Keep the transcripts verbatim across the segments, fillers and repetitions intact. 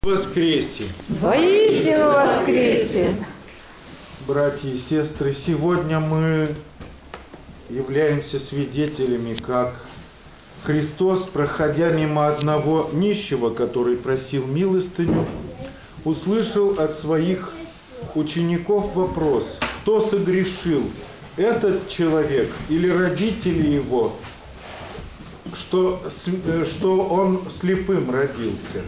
Воскресе! Воистину воскресе! Братья и сестры, сегодня мы являемся свидетелями, как Христос, проходя мимо одного нищего, который просил милостыню, услышал от своих учеников вопрос: кто согрешил, этот человек или родители его, что, что он слепым родился?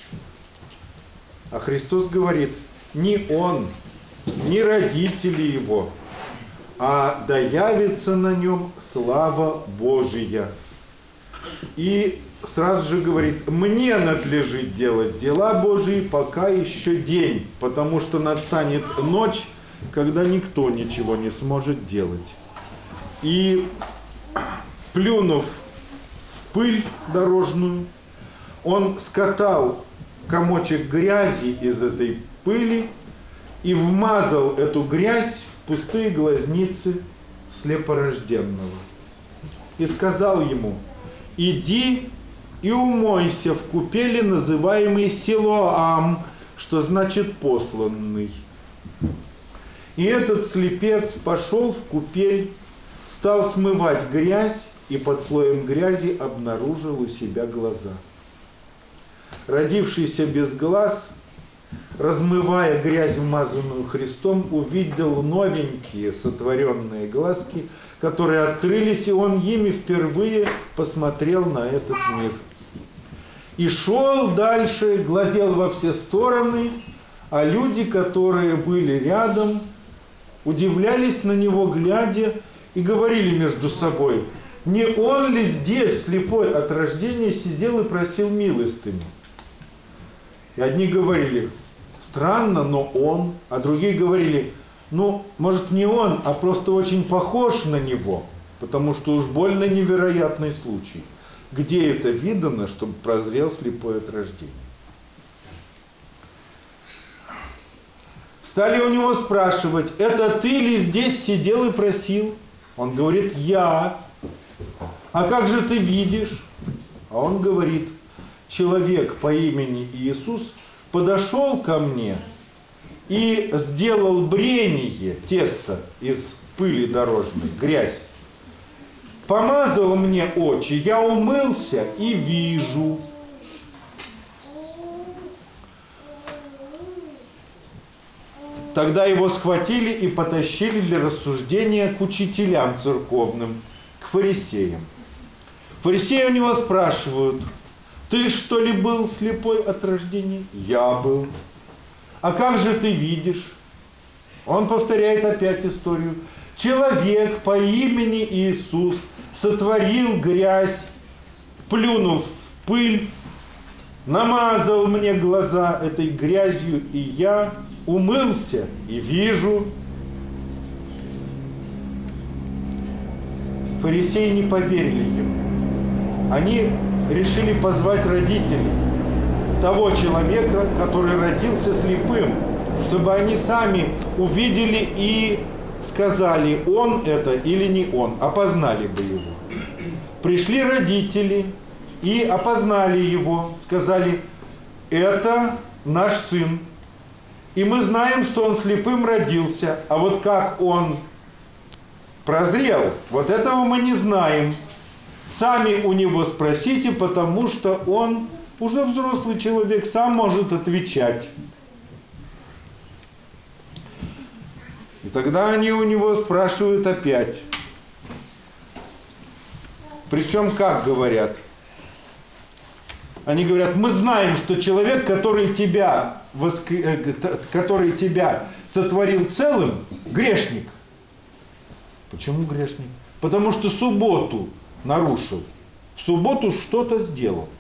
А Христос говорит: не он, не родители его, а да явится на нем слава Божия. И сразу же говорит: мне надлежит делать дела Божии, пока еще день, потому что настанет ночь, когда никто ничего не сможет делать. И плюнув в пыль дорожную, он скатал комочек грязи из этой пыли и вмазал эту грязь в пустые глазницы слепорожденного. И сказал ему: иди и умойся в купели, называемой Силоам, что значит посланный. И этот слепец пошел в купель, стал смывать грязь и под слоем грязи обнаружил у себя глаза. Родившийся без глаз, размывая грязь, вмазанную Христом, увидел новенькие сотворенные глазки, которые открылись, и он ими впервые посмотрел на этот мир. И шел дальше, глазел во все стороны, а люди, которые были рядом, удивлялись на него, глядя, и говорили между собой: не он ли здесь, слепой от рождения, сидел и просил милостыню? И одни говорили: странно, но он. А другие говорили: ну, может, не он, а просто очень похож на него, потому что уж больно невероятный случай. Где это видано, чтобы прозрел слепой от рождения? Стали у него спрашивать: это ты ли здесь сидел и просил? Он говорит: я. А как же ты видишь? А он говорит: человек по имени Иисус подошел ко мне и сделал брение, тесто из пыли дорожной, грязь. Помазал мне очи, я умылся и вижу. Тогда его схватили и потащили для рассуждения к учителям церковным, к фарисеям. Фарисеи у него спрашивают: ты что ли был слепой от рождения? Я был. А как же ты видишь? Он повторяет опять историю. Человек по имени Иисус сотворил грязь, плюнув в пыль, намазал мне глаза этой грязью, и я умылся и вижу. Фарисеи не поверили ему. Они решили позвать родителей того человека, который родился слепым, чтобы они сами увидели и сказали, он это или не он, опознали бы его. Пришли родители и опознали его, сказали: это наш сын, и мы знаем, что он слепым родился, а вот как он прозрел, вот этого мы не знаем. Сами у него спросите, потому что он уже взрослый человек, сам может отвечать. И тогда они у него спрашивают опять. Причем как говорят? Они говорят: мы знаем, что человек, который тебя, воскр... который тебя сотворил целым, грешник. Почему грешник? Потому что субботу нарушил. В субботу что-то сделал.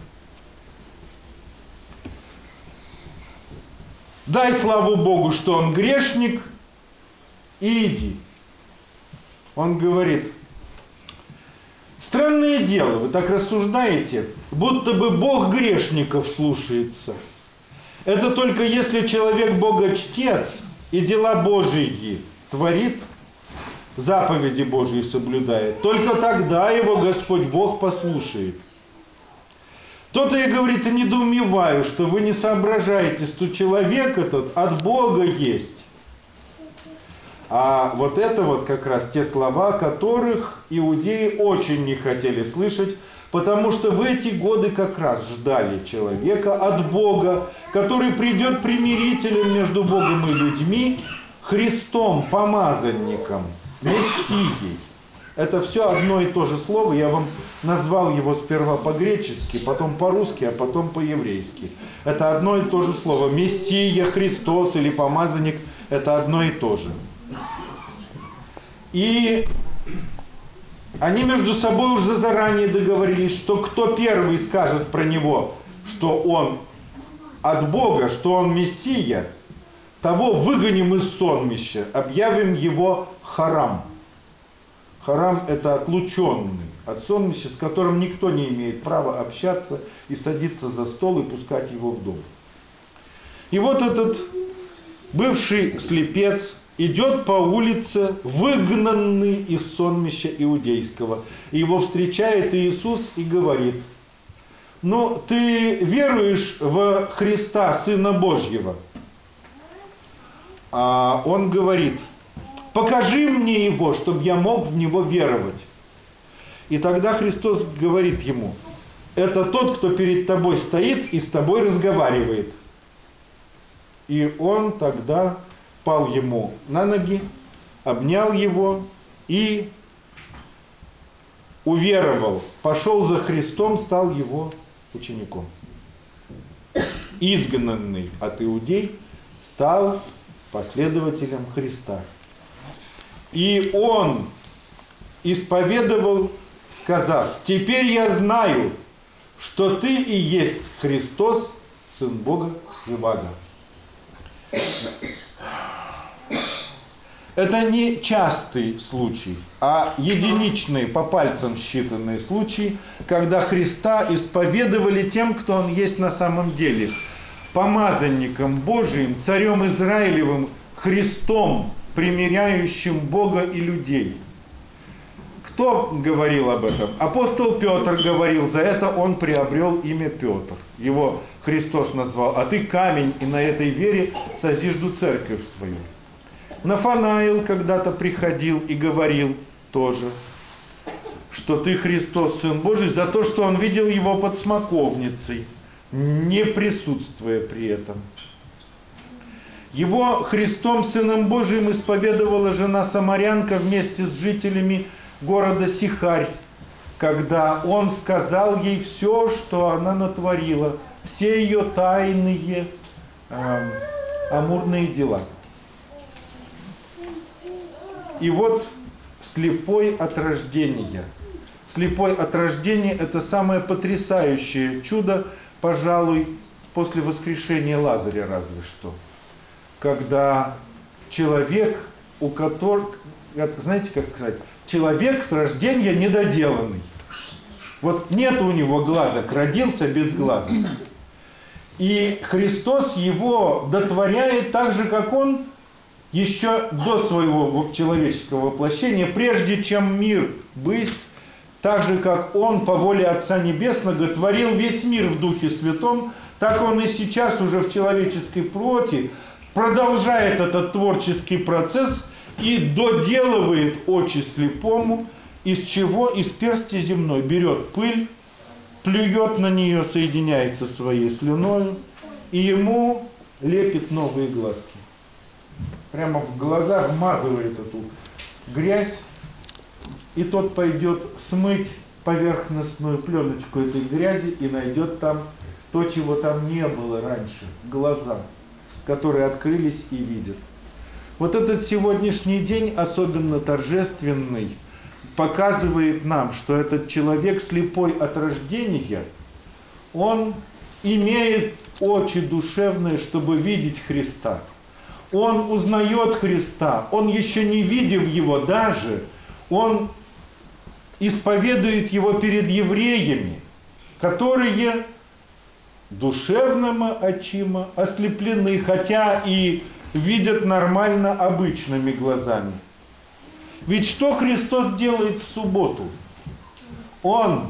Дай славу Богу, что он грешник, и иди. Он говорит: странное дело, вы так рассуждаете, будто бы Бог грешников слушается. Это только если человек Богочтец и дела Божьи творит, заповеди Божьи соблюдает, только тогда его Господь Бог послушает. Кто-то и говорит, и недоумеваю, что вы не соображаете, что человек этот от Бога есть. А вот это вот как раз те слова, которых иудеи очень не хотели слышать, потому что в эти годы как раз ждали человека от Бога, который придет примирителем между Богом и людьми, Христом, помазанником, Мессией. Это все одно и то же слово. Я вам назвал его сперва по-гречески, потом по-русски, а потом по-еврейски. Это одно и то же слово. Мессия, Христос или помазанник – это одно и то же. И они между собой уже заранее договорились, что кто первый скажет про него, что он от Бога, что он Мессия, того выгоним из сонмища, объявим его харам. Харам – это отлученный от сонмища, с которым никто не имеет права общаться и садиться за стол и пускать его в дом. И вот этот бывший слепец идет по улице, выгнанный из сонмища иудейского. И его встречает Иисус и говорит: ну, ты веруешь в Христа, Сына Божьего? А он говорит: покажи мне его, чтобы я мог в него веровать. И тогда Христос говорит ему: это тот, кто перед тобой стоит и с тобой разговаривает. И он тогда пал ему на ноги, обнял его и уверовал, пошел за Христом, стал его учеником. Изгнанный от иудей стал последователем Христа. И он исповедовал, сказав: теперь я знаю, что ты и есть Христос, Сын Бога живаго. Это не частый случай, а единичные, по пальцам считанные случаи, когда Христа исповедовали тем, кто Он есть на самом деле. Помазанником Божиим, Царем Израилевым, Христом, примиряющим Бога и людей. Кто говорил об этом? Апостол Петр говорил, за это он приобрел имя Петр. Его Христос назвал: а ты камень, и на этой вере созижду церковь свою. Нафанаил когда-то приходил и говорил тоже, что ты Христос, Сын Божий, за то, что он видел его под смоковницей, не присутствуя при этом. Его Христом, Сыном Божиим, исповедовала жена Самарянка вместе с жителями города Сихарь, когда он сказал ей все, что она натворила, все ее тайные э, амурные дела. И вот слепой от рождения. Слепой от рождения – это самое потрясающее чудо, пожалуй, после воскрешения Лазаря разве что. Когда человек, у которого, знаете, как сказать, человек с рождения недоделанный. Вот нет у него глазок, родился без глазок. И Христос его дотворяет так же, как он еще до своего человеческого воплощения, прежде чем мир бысть, так же, как он по воле Отца Небесного творил весь мир в Духе Святом, так он и сейчас уже в человеческой плоти продолжает этот творческий процесс и доделывает очи слепому, из чего? Из персти земной берет пыль, плюет на нее, соединяется своей слюною, и ему лепит новые глазки. Прямо в глаза вмазывает эту грязь, и тот пойдет смыть поверхностную пленочку этой грязи и найдет там то, чего там не было раньше, глаза, которые открылись и видят. Вот этот сегодняшний день, особенно торжественный, показывает нам, что этот человек, слепой от рождения, он имеет очи душевные, чтобы видеть Христа. Он узнает Христа, он еще не видев его даже, он исповедует его перед евреями, которые душевно очима ослеплены, хотя и видят нормально обычными глазами. Ведь что Христос делает в субботу? Он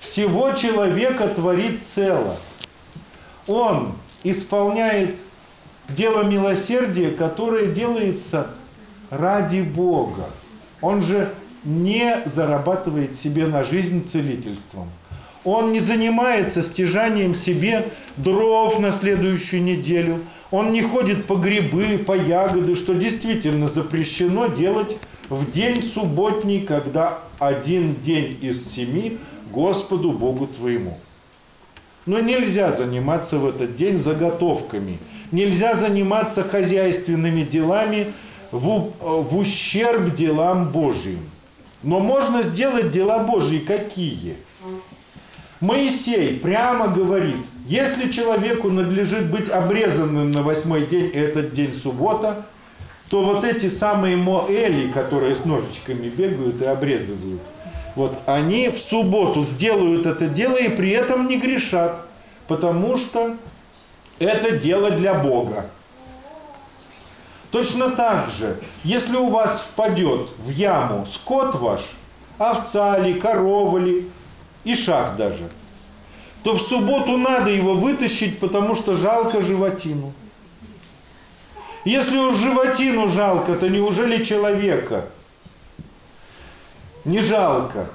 всего человека творит цело. Он исполняет дело милосердия, которое делается ради Бога. Он же не зарабатывает себе на жизнь целительством. Он не занимается стяжанием себе дров на следующую неделю. Он не ходит по грибы, по ягоды, что действительно запрещено делать в день субботний, когда один день из семи Господу Богу твоему. Но нельзя заниматься в этот день заготовками. Нельзя заниматься хозяйственными делами в, в ущерб делам Божьим. Но можно сделать дела Божьи какие? Моисей прямо говорит, если человеку надлежит быть обрезанным на восьмой день, и этот день суббота, то вот эти самые моэли, которые с ножичками бегают и обрезывают, вот они в субботу сделают это дело и при этом не грешат, потому что это дело для Бога. Точно так же, если у вас впадет в яму скот ваш, овца ли, корова ли, ишак даже, то в субботу надо его вытащить, потому что жалко животину. Если уж животину жалко, то неужели человека не жалко?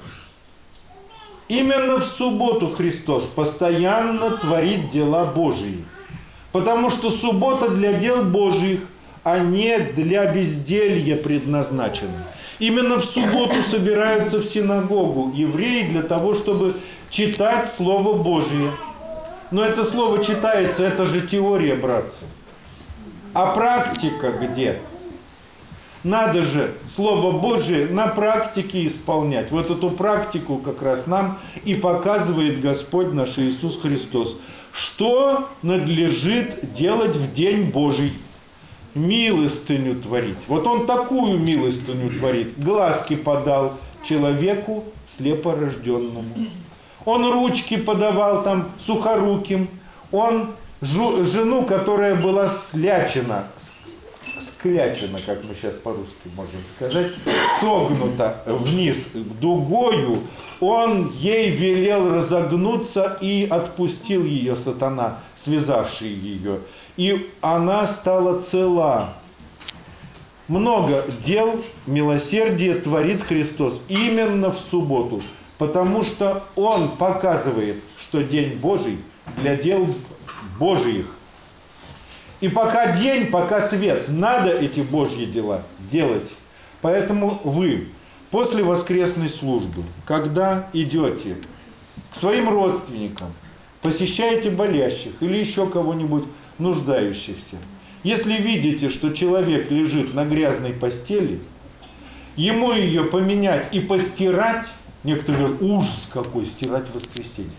Именно в субботу Христос постоянно творит дела Божьи, потому что суббота для дел Божьих, а не для безделья предназначена. Именно в субботу собираются в синагогу евреи для того, чтобы читать Слово Божие. Но это слово читается, это же теория, братцы. А практика где? Надо же Слово Божие на практике исполнять. Вот эту практику как раз нам и показывает Господь наш Иисус Христос. Что надлежит делать в день Божий? Милостыню творить. Вот Он такую милостыню творит. Глазки подал человеку слепорожденному. Он ручки подавал там сухоруким. Он жу, жену, которая была слячена, склячена, как мы сейчас по-русски можем сказать, согнута вниз дугою, он ей велел разогнуться и отпустил ее сатана, связавший ее. И она стала цела. Много дел милосердия творит Христос именно в субботу, потому что Он показывает, что день Божий для дел Божьих. И пока день, пока свет, надо эти Божьи дела делать. Поэтому вы после воскресной службы, когда идете к своим родственникам, посещаете болящих или еще кого-нибудь нуждающихся, если видите, что человек лежит на грязной постели, ему ее поменять и постирать, некоторые говорят, ужас какой, стирать в воскресенье.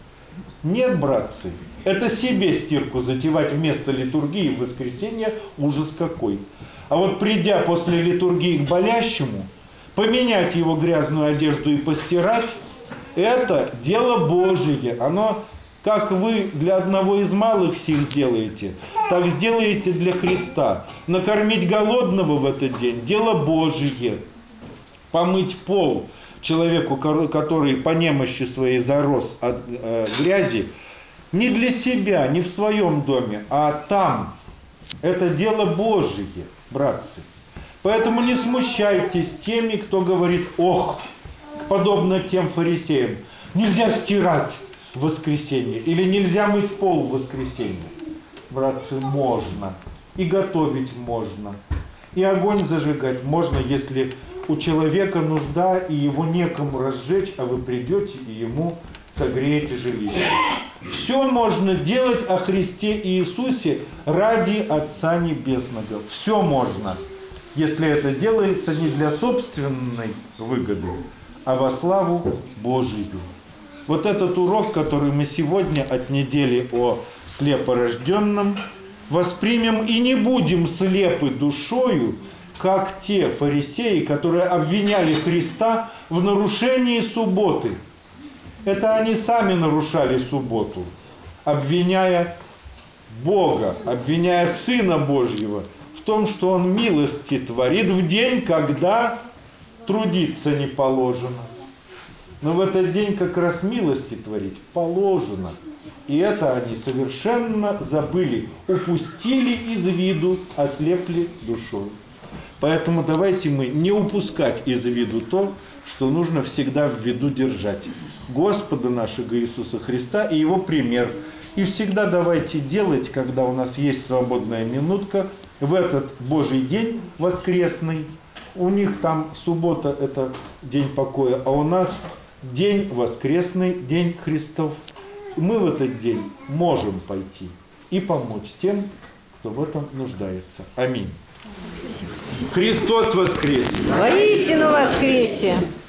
Нет, братцы, это себе стирку затевать вместо литургии в воскресенье, ужас какой. А вот придя после литургии к болящему, поменять его грязную одежду и постирать, это дело Божие. Оно, как вы для одного из малых сил сделаете, так сделаете для Христа. Накормить голодного в этот день – дело Божие. Помыть пол человеку, который по немощи своей зарос от э, грязи, не для себя, не в своем доме, а там. Это дело Божие, братцы. Поэтому не смущайтесь теми, кто говорит, ох, подобно тем фарисеям, нельзя стирать в воскресенье или нельзя мыть пол в воскресенье. Братцы, можно. И готовить можно. И огонь зажигать можно, если у человека нужда, и его некому разжечь, а вы придете и ему согреете жилище. Все можно делать о Христе Иисусе ради Отца Небесного. Все можно, если это делается не для собственной выгоды, а во славу Божию. Вот этот урок, который мы сегодня от недели о слепорожденном воспримем и не будем слепы душою, как те фарисеи, которые обвиняли Христа в нарушении субботы. Это они сами нарушали субботу, обвиняя Бога, обвиняя Сына Божьего в том, что Он милости творит в день, когда трудиться не положено. Но в этот день как раз милости творить положено. И это они совершенно забыли, упустили из виду, ослепли душой. Поэтому давайте мы не упускать из виду то, что нужно всегда в виду держать. Господа нашего Иисуса Христа и Его пример. И всегда давайте делать, когда у нас есть свободная минутка, в этот Божий день воскресный. У них там суббота – это день покоя, а у нас день воскресный, день Христов. Мы в этот день можем пойти и помочь тем, кто в этом нуждается. Аминь. Христос воскресе! Воистину воскресе!